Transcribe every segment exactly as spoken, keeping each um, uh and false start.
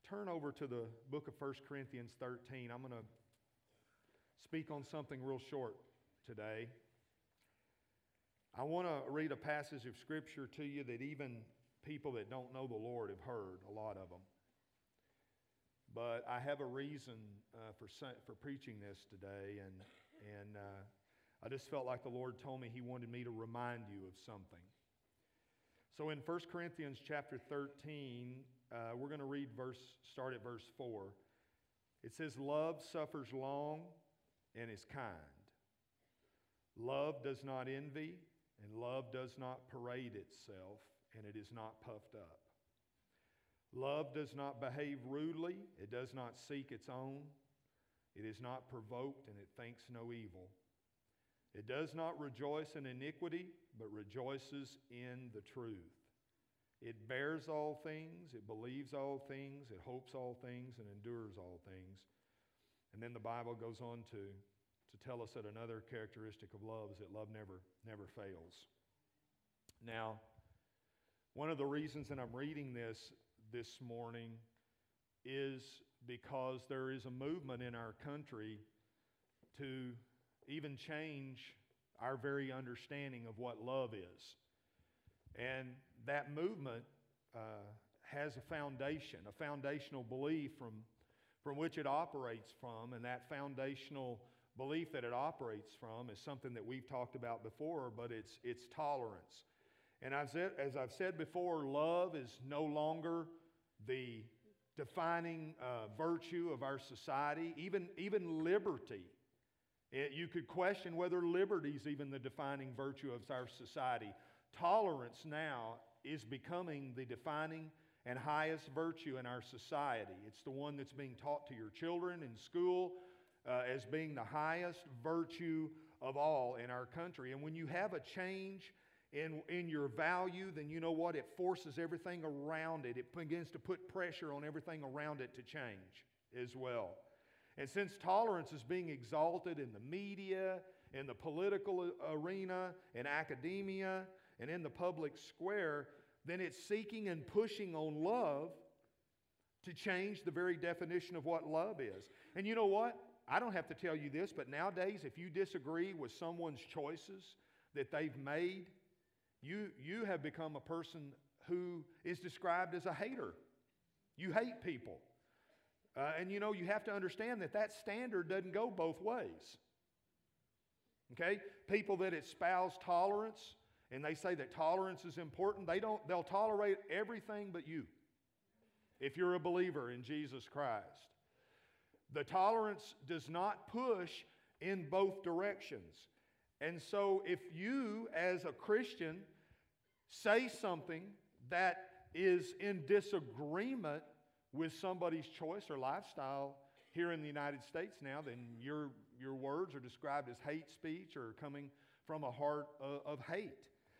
turn over to the book of First Corinthians thirteen. I'm going to speak on something real short today. I want to read a passage of Scripture to you that even people that don't know the Lord have heard, a lot of them. But I have a reason uh, for for preaching this today, and and uh, I just felt like the Lord told me He wanted me to remind you of something. So in First Corinthians chapter thirteen, uh, we're going to read verse, start at verse four. It says, "Love suffers long and is kind. Love does not envy, and love does not parade itself, and it is not puffed up. Love does not behave rudely, it does not seek its own, it is not provoked, and it thinks no evil. It does not rejoice in iniquity, but rejoices in the truth. It bears all things, it believes all things, it hopes all things, and endures all things." And then the Bible goes on to, to tell us that another characteristic of love is that love never, never fails. Now, one of the reasons that I'm reading this this morning is because there is a movement in our country to even change our very understanding of what love is. And that movement uh, has a foundation, a foundational belief from, from which it operates from, and that foundational belief that it operates from is something that we've talked about before, but it's, it's tolerance. And I've said, as I've said before, love is no longer the defining uh, virtue of our society, even, even liberty. It, you could question whether liberty is even the defining virtue of our society. Tolerance now is becoming the defining and highest virtue in our society. It's the one that's being taught to your children in school uh, as being the highest virtue of all in our country. And when you have a change in, in your value, then you know what? It forces everything around it. It begins to put pressure on everything around it to change as well. And since tolerance is being exalted in the media, in the political arena, in academia, and in the public square, then it's seeking and pushing on love to change the very definition of what love is. And you know what? I don't have to tell you this, but nowadays, if you disagree with someone's choices that they've made, you, you have become a person who is described as a hater. You hate people. Uh, and you know, you have to understand that that standard doesn't go both ways. Okay? People that espouse tolerance, and they say that tolerance is important, they don't, they'll tolerate everything but you, if you're a believer in Jesus Christ. The tolerance does not push in both directions. And so if you, as a Christian, say something that is in disagreement with somebody's choice or lifestyle here in the United States now, then your, your words are described as hate speech or coming from a heart of, of hate.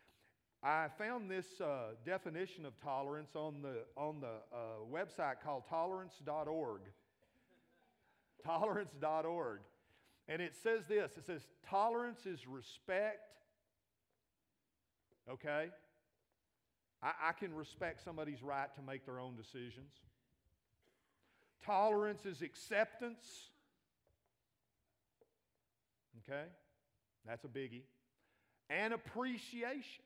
I found this uh, definition of tolerance on the, on the uh, website called tolerance dot org. tolerance dot org. And it says this, it says, tolerance is respect, okay? I, I can respect somebody's right to make their own decisions. Tolerance is acceptance, okay? That's a biggie. And appreciation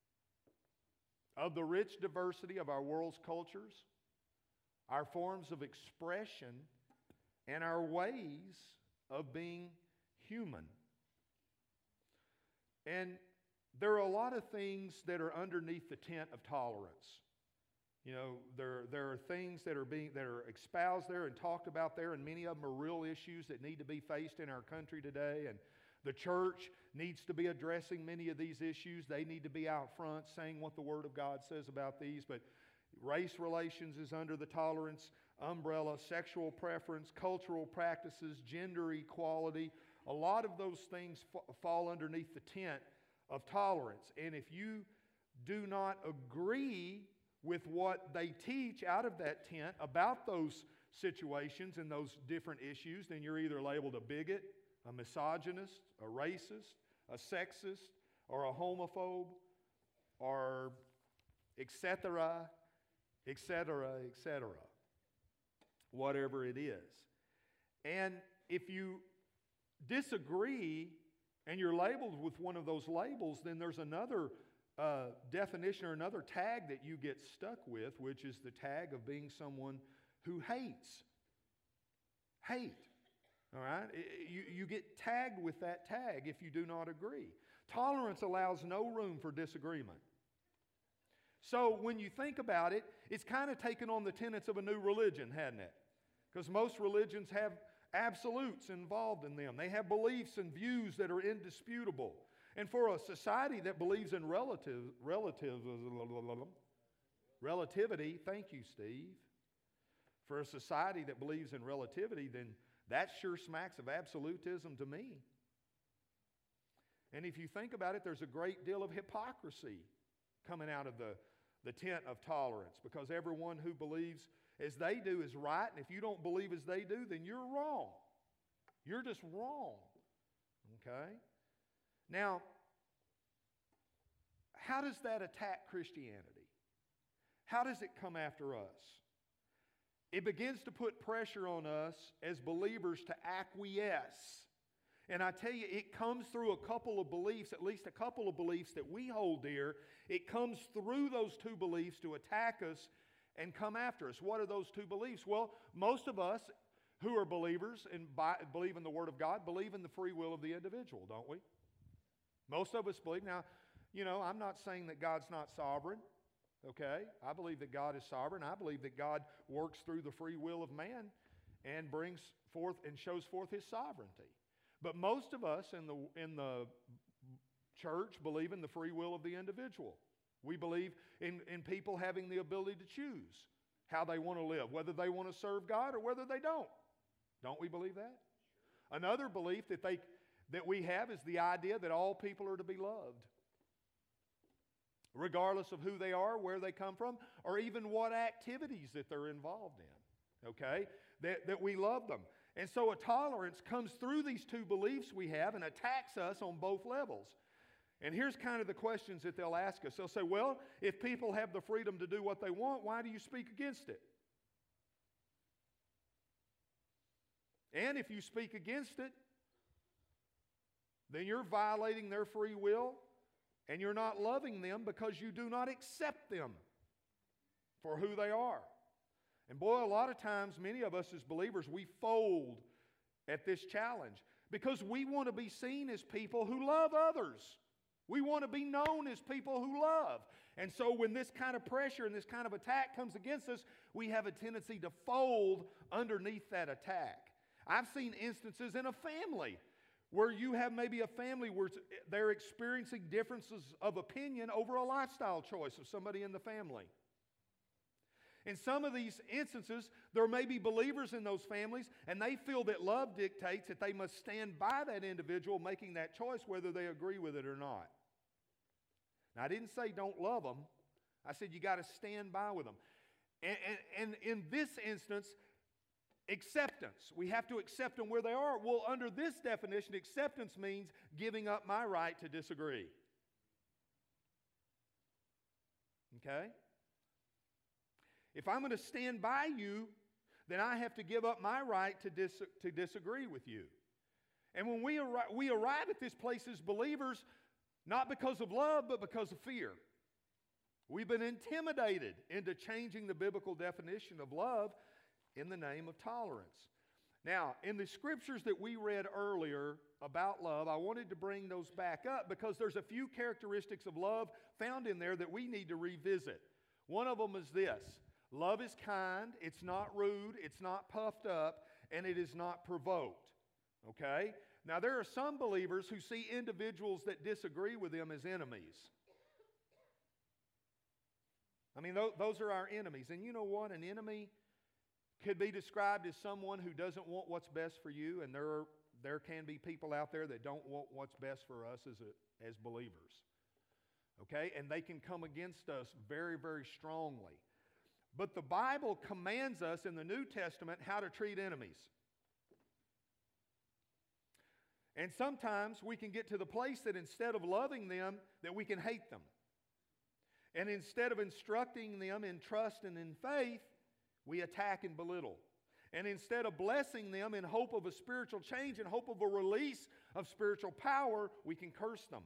of the rich diversity of our world's cultures, our forms of expression, and our ways of being human. And there are a lot of things that are underneath the tent of tolerance. You know, there, there are things that are being that are espoused there and talked about there, and many of them are real issues that need to be faced in our country today. And the church needs to be addressing many of these issues. They need to be out front saying what the Word of God says about these. But race relations is under the tolerance umbrella, sexual preference, cultural practices, gender equality. A lot of those things f- fall underneath the tent of tolerance. And if you do not agree with what they teach out of that tent about those situations and those different issues, then you're either labeled a bigot, a misogynist, a racist, a sexist, or a homophobe, or et cetera, et cetera, et cetera. whatever it is. And if you disagree and you're labeled with one of those labels, then there's another uh, definition or another tag that you get stuck with, which is the tag of being someone who hates. Hate. All right? You, you get tagged with that tag if you do not agree. Tolerance allows no room for disagreement. So when you think about it, it's kind of taken on the tenets of a new religion, hadn't it? Because most religions have absolutes involved in them. They have beliefs and views that are indisputable. And for a society that believes in relative, relative, relativity, thank you, Steve. For a society that believes in relativity, then that sure smacks of absolutism to me. And if you think about it, there's a great deal of hypocrisy coming out of the, the tent of tolerance, because everyone who believes as they do is right, and if you don't believe as they do, then you're wrong. You're just wrong. Okay? Now, how does that attack Christianity? How does it come after us? It begins to put pressure on us as believers to acquiesce. And I tell you, it comes through a couple of beliefs, at least a couple of beliefs that we hold dear. It comes through those two beliefs to attack us and come after us. What are those two beliefs? Well, most of us who are believers and believe in the Word of God believe in the free will of the individual, don't we? Most of us believe. Now, you know, I'm not saying that God's not sovereign, okay? I believe that God is sovereign. I believe that God works through the free will of man and brings forth and shows forth His sovereignty. But most of us in the, in the church believe in the free will of the individual. We believe in, in people having the ability to choose how they want to live, whether they want to serve God or whether they don't. Don't we believe that? Another belief that, they, that we have is the idea that all people are to be loved, regardless of who they are, where they come from, or even what activities that they're involved in. Okay? That, that we love them. And so a tolerance comes through these two beliefs we have and attacks us on both levels. And here's kind of the questions that they'll ask us. They'll say, well, if people have the freedom to do what they want, why do you speak against it? And if you speak against it, then you're violating their free will and you're not loving them because you do not accept them for who they are. And boy, a lot of times, many of us as believers, we fold at this challenge because we want to be seen as people who love others. We want to be known as people who love. And so when this kind of pressure and this kind of attack comes against us, we have a tendency to fold underneath that attack. I've seen instances in a family where you have maybe a family where they're experiencing differences of opinion over a lifestyle choice of somebody in the family. In some of these instances, there may be believers in those families, and they feel that love dictates that they must stand by that individual making that choice whether they agree with it or not. Now, I didn't say don't love them. I said you got to stand by with them. And, and, and in this instance, acceptance. We have to accept them where they are. Well, under this definition, acceptance means giving up my right to disagree. Okay? If I'm going to stand by you, then I have to give up my right to, dis- to disagree with you. And when we, arri- we arrive at this place as believers, not because of love, but because of fear. We've been intimidated into changing the biblical definition of love in the name of tolerance. Now, in the scriptures that we read earlier about love, I wanted to bring those back up because there's a few characteristics of love found in there that we need to revisit. One of them is this. Love is kind, it's not rude, it's not puffed up, and it is not provoked. Okay? Now, there are some believers who see individuals that disagree with them as enemies. I mean, th- those are our enemies. And you know what? An enemy could be described as someone who doesn't want what's best for you, and there are, there can be people out there that don't want what's best for us as, a, as believers. Okay? And they can come against us very, very strongly. But the Bible commands us in the New Testament how to treat enemies. And sometimes we can get to the place that instead of loving them, that we can hate them. And instead of instructing them in trust and in faith, we attack and belittle. And instead of blessing them in hope of a spiritual change, in hope of a release of spiritual power, we can curse them.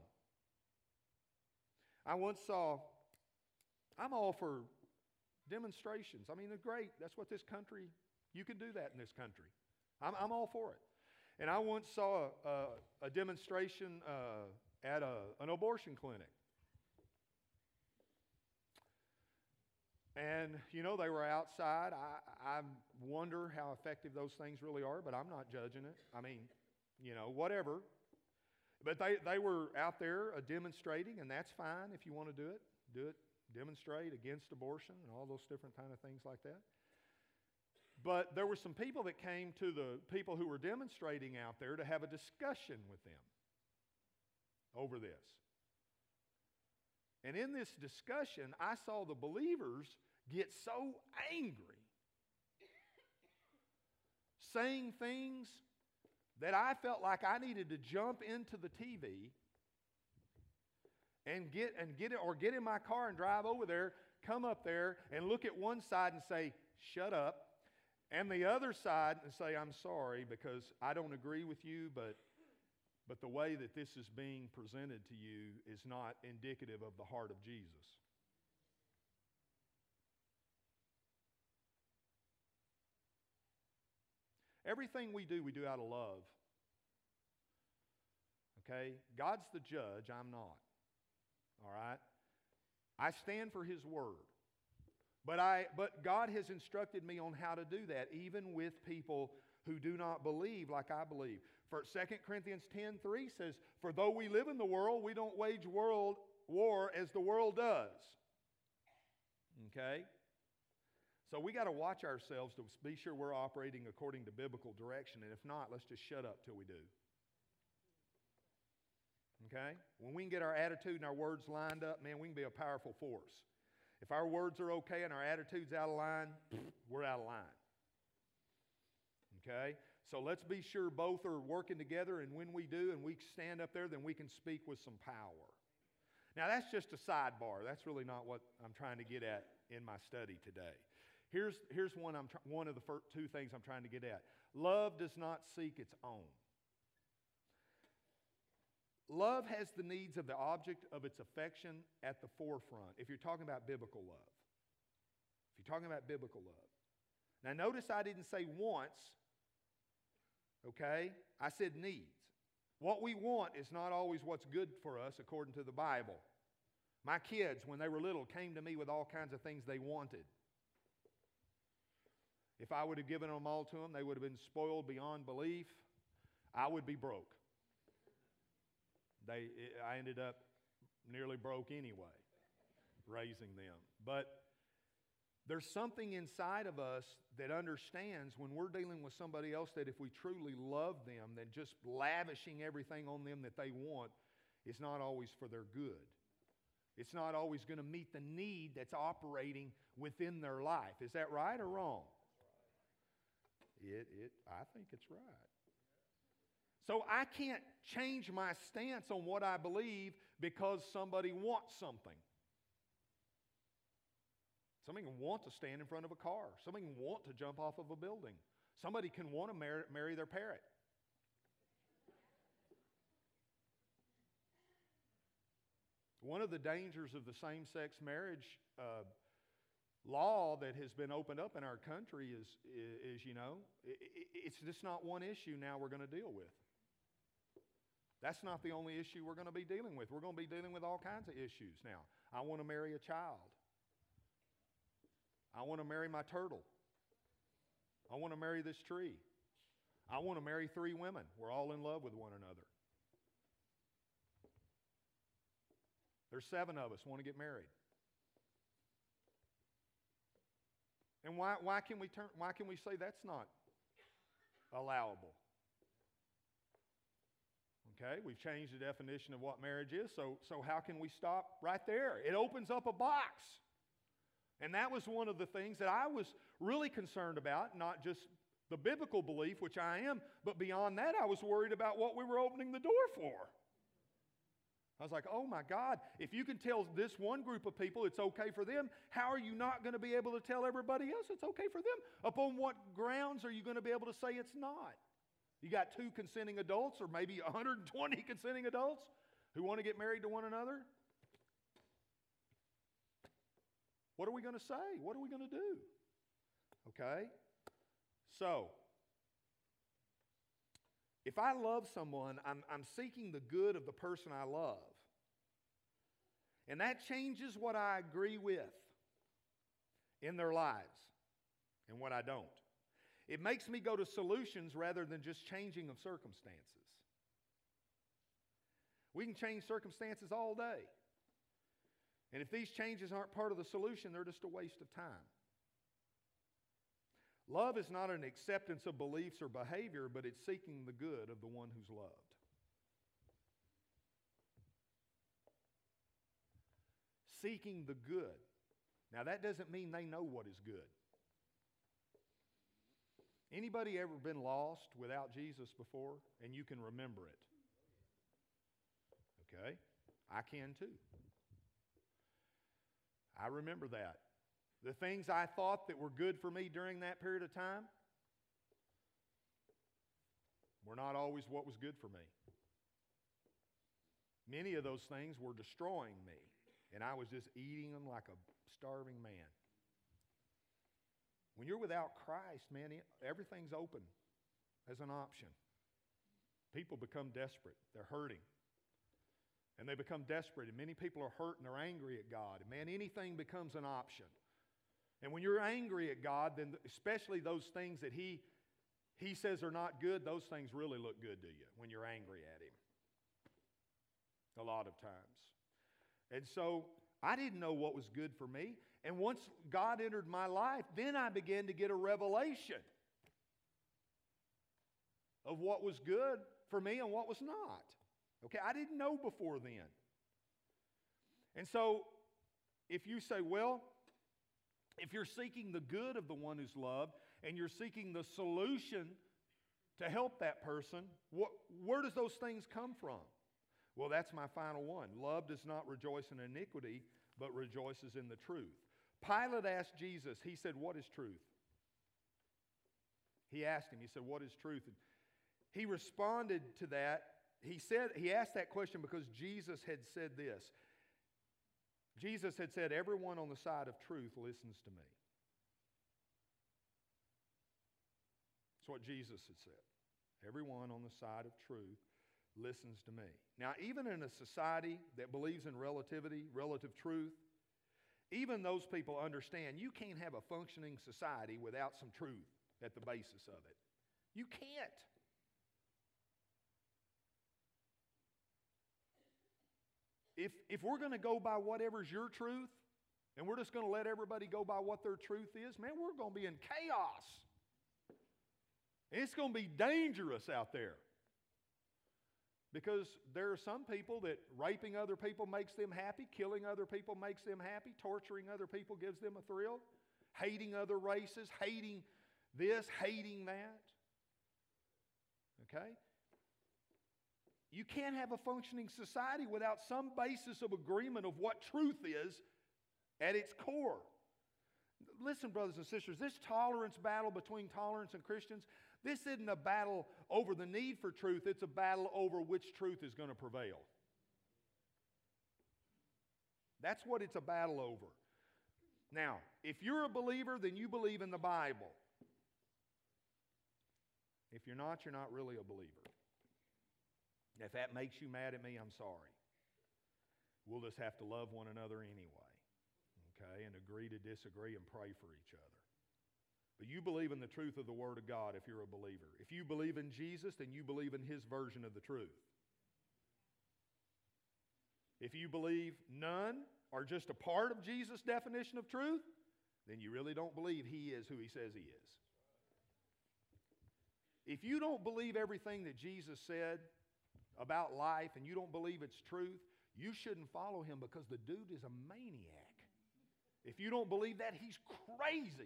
I once saw, I'm all for demonstrations. I mean, they're great. That's what this country, you can do that in this country. I'm, I'm all for it. And I once saw a, a, a demonstration uh, at a, an abortion clinic. And, you know, they were outside. I, I wonder how effective those things really are, but I'm not judging it. I mean, you know, whatever. But they, they were out there uh, demonstrating, and that's fine if you want to do it. Do it. Demonstrate against abortion and all those different kind of things like that. But there were some people that came to the people who were demonstrating out there to have a discussion with them over this. And in this discussion, I saw the believers get so angry, saying things that I felt like I needed to jump into the T V and get and get it, or get in my car and drive over there, come up there and look at one side and say, "Shut up," and the other side and say, "I'm sorry because I don't agree with you, but but the way that this is being presented to you is not indicative of the heart of Jesus." Everything we do, we do out of love. Okay? God's the judge, I'm not. All right? I stand for His Word. But I but God has instructed me on how to do that, even with people who do not believe like I believe. For Second Corinthians ten three says, "For though we live in the world, we don't wage world war as the world does." Okay? So we got to watch ourselves to be sure we're operating according to biblical direction. And if not, let's just shut up till we do. Okay? When we can get our attitude and our words lined up, man, we can be a powerful force. If our words are okay and our attitude's out of line, we're out of line. Okay? So let's be sure both are working together, and when we do and we stand up there, then we can speak with some power. Now, that's just a sidebar. That's really not what I'm trying to get at in my study today. Here's, here's one, I'm tr- one of the first two things I'm trying to get at. Love does not seek its own. Love has the needs of the object of its affection at the forefront, if you're talking about biblical love. If you're talking about biblical love. Now, notice I didn't say wants, okay? I said needs. What we want is not always what's good for us according to the Bible. My kids, when they were little, came to me with all kinds of things they wanted. If I would have given them all to them, they would have been spoiled beyond belief. I would be broke. They, I ended up nearly broke anyway, raising them. But there's something inside of us that understands when we're dealing with somebody else that if we truly love them, then just lavishing everything on them that they want is not always for their good. It's not always going to meet the need that's operating within their life. Is that right or wrong? It, it, I think it's right. So I can't change my stance on what I believe because somebody wants something. Somebody can want to stand in front of a car. Somebody can want to jump off of a building. Somebody can want to marry, marry their parrot. One of the dangers of the same-sex marriage uh, law that has been opened up in our country is, is you know, it's just not one issue now we're going to deal with. That's not the only issue we're going to be dealing with. We're going to be dealing with all kinds of issues now. I want to marry a child. I want to marry my turtle. I want to marry this tree. I want to marry three women. We're all in love with one another. There's seven of us want to get married. And why, why can we turn, why can we say that's not allowable? Okay, we've changed the definition of what marriage is, so, so how can we stop right there? It opens up a box. And that was one of the things that I was really concerned about, not just the biblical belief, which I am, but beyond that, I was worried about what we were opening the door for. I was like, oh my God, if you can tell this one group of people it's okay for them, how are you not going to be able to tell everybody else it's okay for them? Upon what grounds are you going to be able to say it's not? You got two consenting adults, or maybe one hundred twenty consenting adults who want to get married to one another? What are we going to say? What are we going to do? Okay? So, if I love someone, I'm, I'm seeking the good of the person I love. And that changes what I agree with in their lives and what I don't. It makes me go to solutions rather than just changing of circumstances. We can change circumstances all day. And if these changes aren't part of the solution, they're just a waste of time. Love is not an acceptance of beliefs or behavior, but it's seeking the good of the one who's loved. Seeking the good. Now, that doesn't mean they know what is good. Anybody ever been lost without Jesus before, and you can remember it? Okay, I can too. I remember that. The things I thought that were good for me during that period of time were not always what was good for me. Many of those things were destroying me, and I was just eating them like a starving man. When you're without Christ, man, everything's open as an option. People become desperate. They're hurting. And they become desperate, and many people are hurt and they're angry at God. And man, anything becomes an option. And when you're angry at God, then especially those things that He, he says are not good, those things really look good to you when you're angry at Him. A lot of times. And so I didn't know what was good for me. And once God entered my life, then I began to get a revelation of what was good for me and what was not. Okay, I didn't know before then. And so if you say, well, if you're seeking the good of the one who's loved and you're seeking the solution to help that person, what, where does those things come from? Well, that's my final one. Love does not rejoice in iniquity, but rejoices in the truth. Pilate asked Jesus, he said, what is truth? He asked him, he said, what is truth? And he responded to that. He said, he asked that question because Jesus had said this. Jesus had said, everyone on the side of truth listens to me. That's what Jesus had said. Everyone on the side of truth listens to me. Now, even in a society that believes in relativity, relative truth, even those people understand you can't have a functioning society without some truth at the basis of it. You can't. If, if we're going to go by whatever's your truth, and we're just going to let everybody go by what their truth is, man, we're going to be in chaos. And it's going to be dangerous out there. Because there are some people that raping other people makes them happy, killing other people makes them happy, torturing other people gives them a thrill, hating other races, hating this, hating that. Okay? You can't have a functioning society without some basis of agreement of what truth is at its core. Listen, brothers and sisters, this tolerance battle between tolerance and Christians, this isn't a battle over the need for truth. It's a battle over which truth is going to prevail. That's what it's a battle over. Now, if you're a believer, then you believe in the Bible. If you're not, you're not really a believer. If that makes you mad at me, I'm sorry. We'll just have to love one another anyway, okay, and agree to disagree and pray for each other. But you believe in the truth of the Word of God if you're a believer. If you believe in Jesus, then you believe in His version of the truth. If you believe none or just a part of Jesus' definition of truth, then you really don't believe He is who He says He is. If you don't believe everything that Jesus said about life and you don't believe it's truth, you shouldn't follow Him because the dude is a maniac. If you don't believe that, he's crazy.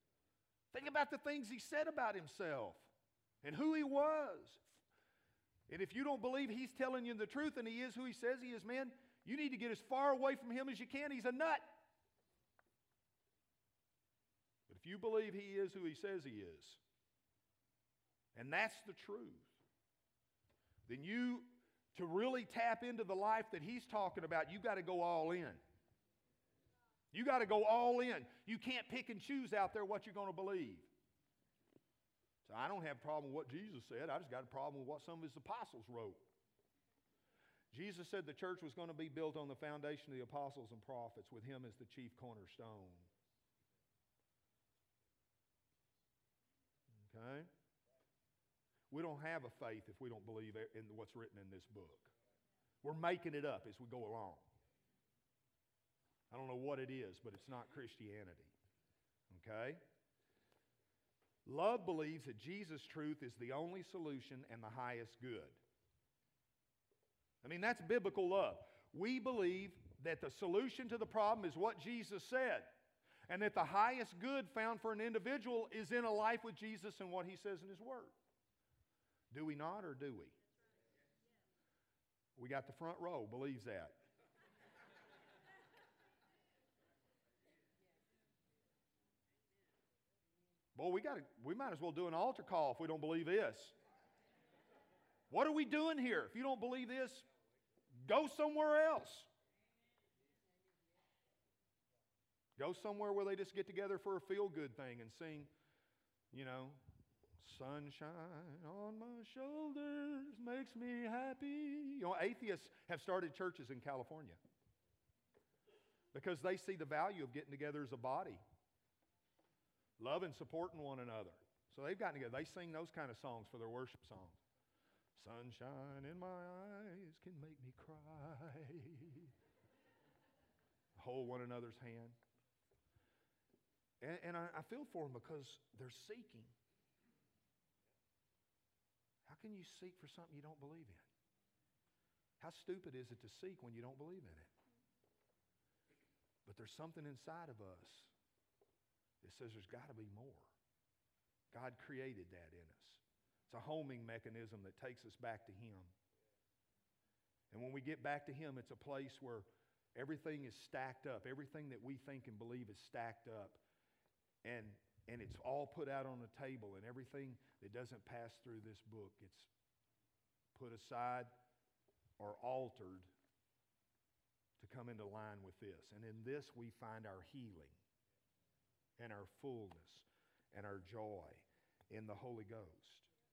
Think about the things He said about Himself and who He was. And if you don't believe He's telling you the truth and He is who He says He is, man, you need to get as far away from Him as you can. He's a nut. But if you believe He is who He says He is, and that's the truth, then you, to really tap into the life that He's talking about, you got to go all in. You got to go all in. You can't pick and choose out there what you're going to believe. So I don't have a problem with what Jesus said. I just got a problem with what some of His apostles wrote. Jesus said the church was going to be built on the foundation of the apostles and prophets, with Him as the chief cornerstone. Okay? We don't have a faith if we don't believe in what's written in this book. We're making it up as we go along. I don't know what it is, but it's not Christianity. Okay? Love believes that Jesus' truth is the only solution and the highest good. I mean, that's biblical love. We believe that the solution to the problem is what Jesus said, and that the highest good found for an individual is in a life with Jesus and what He says in His Word. Do we not, or do we? We got the front row, believes that. Boy, we got to, we might as well do an altar call if we don't believe this. What are we doing here? If you don't believe this, go somewhere else. Go somewhere where they just get together for a feel-good thing and sing, you know, sunshine on my shoulders makes me happy. You know, atheists have started churches in California because they see the value of getting together as a body, loving, supporting one another. So they've gotten together. They sing those kind of songs for their worship songs. Sunshine in my eyes can make me cry. Hold one another's hand. And, and I, I feel for them because they're seeking. How can you seek for something you don't believe in? How stupid is it to seek when you don't believe in it? But there's something inside of us that says there's got to be more. God created that in us. It's a homing mechanism that takes us back to Him. And when we get back to Him, it's a place where everything is stacked up. Everything that we think and believe is stacked up. And, and it's all put out on the table. And everything that doesn't pass through this book, it's put aside or altered to come into line with this. And in this we find our healing and our fullness and our joy in the Holy Ghost.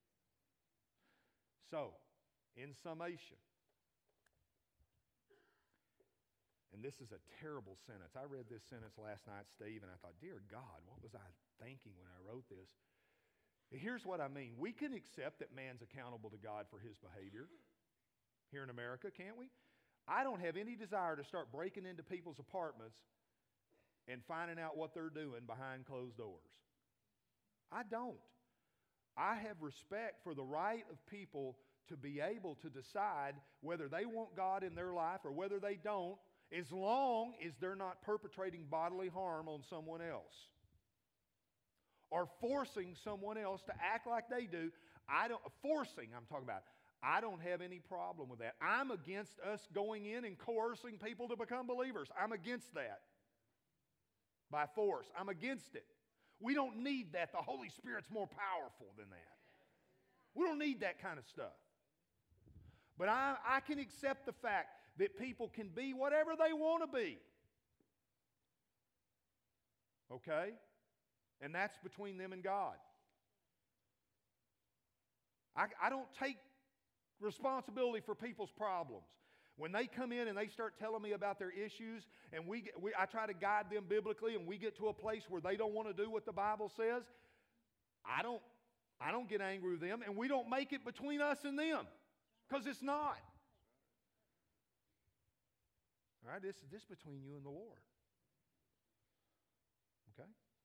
So, in summation, and this is a terrible sentence. I read this sentence last night, Steve, and I thought, dear God, what was I thinking when I wrote this? Here's what I mean. We can accept that man's accountable to God for his behavior here in America, can't we? I don't have any desire to start breaking into people's apartments and finding out what they're doing behind closed doors. I don't. I have respect for the right of people to be able to decide whether they want God in their life or whether they don't, as long as they're not perpetrating bodily harm on someone else or forcing someone else to act like they do. I don't, forcing, I'm talking about. I don't have any problem with that. I'm against us going in and coercing people to become believers. I'm against that. By force. I'm against it. We don't need that. The Holy Spirit's more powerful than that. We don't need that kind of stuff. But I, I can accept the fact that people can be whatever they want to be. Okay? And that's between them and God. I, I don't take responsibility for people's problems. When they come in and they start telling me about their issues, and we, get, we I try to guide them biblically, and we get to a place where they don't want to do what the Bible says, I don't, I don't get angry with them, and we don't make it between us and them, because it's not. All right, this is this between you and the Lord. Okay?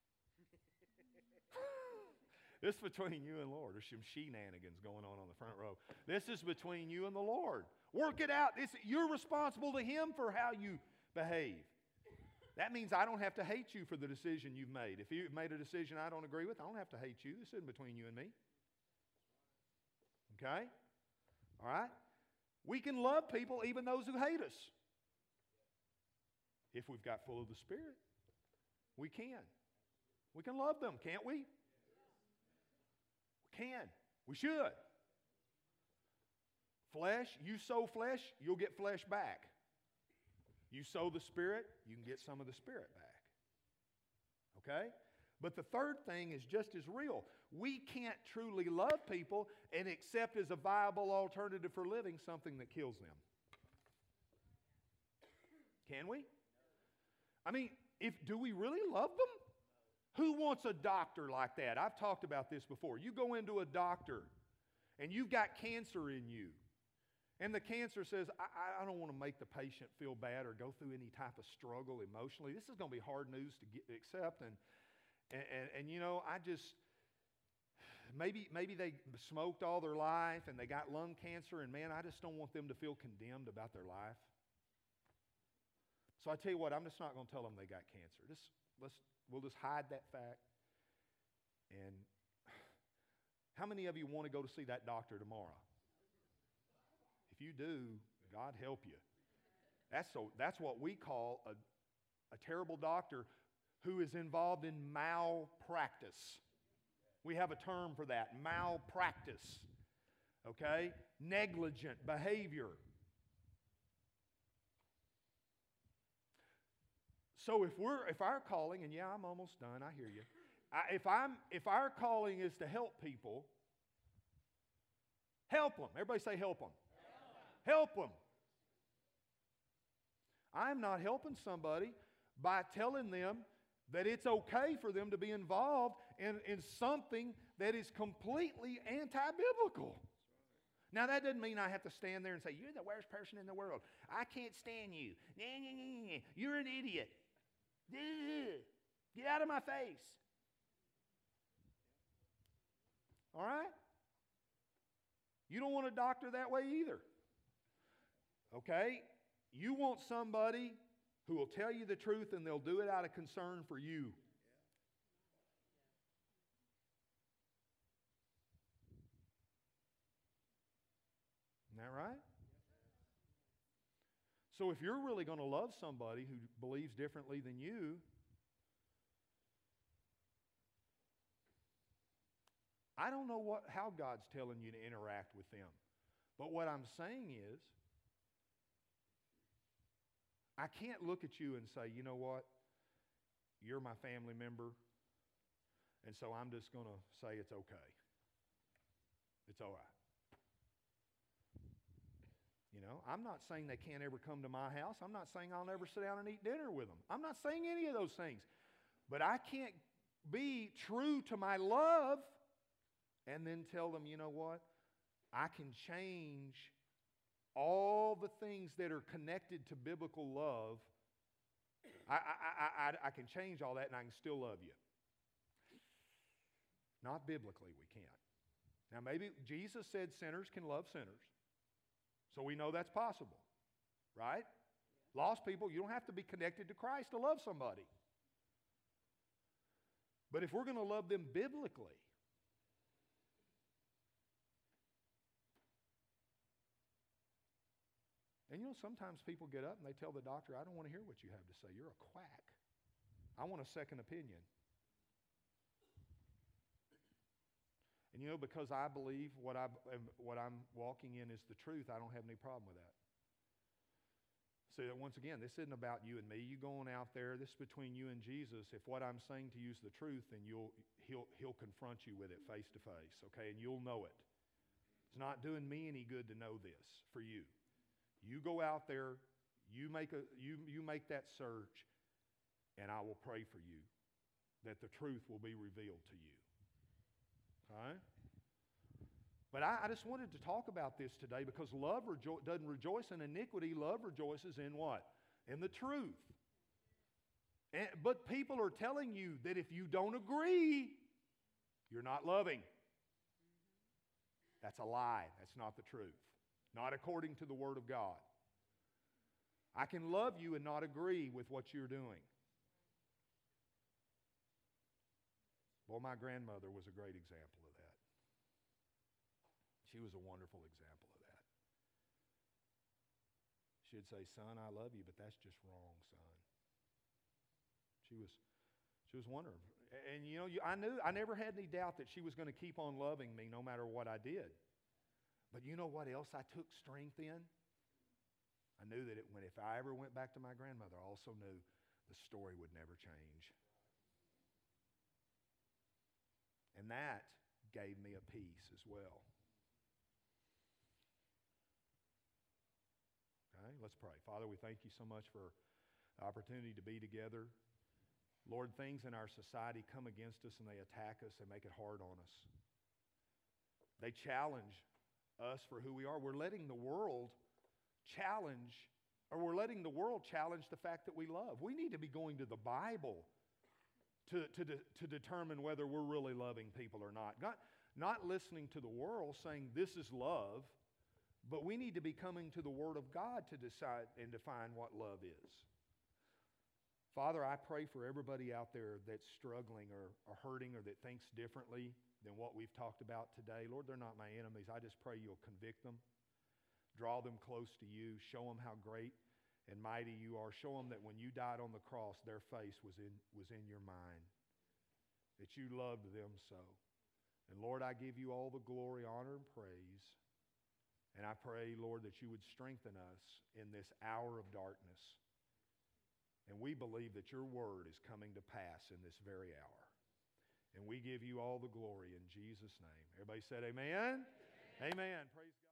This is between you and the Lord. There's some shenanigans going on on the front row. This is between you and the Lord. Work it out. This, you're responsible to Him for how you behave. That means I don't have to hate you for the decision you've made. If you've made a decision I don't agree with, I don't have to hate you. This isn't between you and me. Okay? All right? We can love people, even those who hate us. If we've got full of the Spirit, we can. We can love them, can't we? We can. We should. Flesh, you sow flesh, you'll get flesh back. You sow the Spirit, you can get some of the Spirit back. Okay? But the third thing is just as real. We can't truly love people and accept as a viable alternative for living something that kills them. Can we? I mean, if do we really love them? Who wants a doctor like that? I've talked about this before. You go into a doctor and you've got cancer in you. And the cancer says, I, I don't want to make the patient feel bad or go through any type of struggle emotionally. This is going to be hard news to get, accept. And, and, and, and, you know, I just, maybe, maybe they smoked all their life and they got lung cancer. And, man, I just don't want them to feel condemned about their life. So I tell you what, I'm just not going to tell them they got cancer. Just, let's, we'll just hide that fact. And how many of you want to go to see that doctor tomorrow? If you do, God help you. That's, so, that's what we call a, a terrible doctor who is involved in malpractice. We have a term for that, malpractice. Okay? Negligent behavior. So if we're, if our calling, and yeah, I'm almost done, I hear you. I, if I'm, if our calling is to help people, help them. Everybody say help them. Help them. I'm not helping somebody by telling them that it's okay for them to be involved in, in something that is completely anti-biblical. Now, that doesn't mean I have to stand there and say, you're the worst person in the world. I can't stand you. You're an idiot. Get out of my face. All right? You don't want a doctor that way either. Okay? You want somebody who will tell you the truth and they'll do it out of concern for you. Isn't that right? So if you're really going to love somebody who believes differently than you, I don't know what, how God's telling you to interact with them. But what I'm saying is, I can't look at you and say, you know what, you're my family member, and so I'm just going to say it's okay. It's all right. You know, I'm not saying they can't ever come to my house. I'm not saying I'll never sit down and eat dinner with them. I'm not saying any of those things. But I can't be true to my love and then tell them, you know what, I can change all the things that are connected to biblical love. I, I, I, I can change all that and I can still love you. Not biblically, we can't. Now, maybe Jesus said sinners can love sinners. So we know that's possible, right? Lost people, you don't have to be connected to Christ to love somebody. But if we're going to love them biblically, and you know, sometimes people get up and they tell the doctor, I don't want to hear what you have to say. You're a quack. I want a second opinion. And you know, because I believe what, I, what I'm walking in is the truth, I don't have any problem with that. So that once again, this isn't about you and me. You going out there, this is between you and Jesus. If what I'm saying to you is the truth, then you'll, he'll, he'll confront you with it face to face, okay? And you'll know it. It's not doing me any good to know this for you. You go out there, you make, a, you, you make that search, and I will pray for you that the truth will be revealed to you. All right? But I, I just wanted to talk about this today because love rejo- doesn't rejoice in iniquity. Love rejoices in what? In the truth. And, but people are telling you that if you don't agree, you're not loving. That's a lie. That's not the truth. Not according to the Word of God. I can love you and not agree with what you're doing. Well, my grandmother was a great example of that. She was a wonderful example of that. she'd say, son, I love you, but that's just wrong, son. She was, she was wondering. And, you know, you, I knew, I never had any doubt that she was going to keep on loving me no matter what I did. But you know what else I took strength in? I knew that it, when if I ever went back to my grandmother, I also knew the story would never change. And that gave me a peace as well. Okay, let's pray. Father, we thank you so much for the opportunity to be together. Lord, things in our society come against us and they attack us and make it hard on us. They challenge us for who we are. We're letting the world challenge, or we're letting the world challenge the fact that we love. We need to be going to the Bible to, to, de, to determine whether we're really loving people or not. Not, not listening to the world saying this is love, but we need to be coming to the Word of God to decide and define what love is. Father, I pray for everybody out there that's struggling or, or hurting or that thinks differently than what we've talked about today. Lord, they're not my enemies. I just pray you'll convict them. Draw them close to you. Show them how great and mighty you are. Show them that when you died on the cross, their face was in, was in your mind, that you loved them so. And Lord, I give you all the glory, honor, and praise. And I pray, Lord, that you would strengthen us in this hour of darkness. And we believe that your word is coming to pass in this very hour. And we give you all the glory in Jesus' name. Everybody said amen? Amen. Amen. Praise God.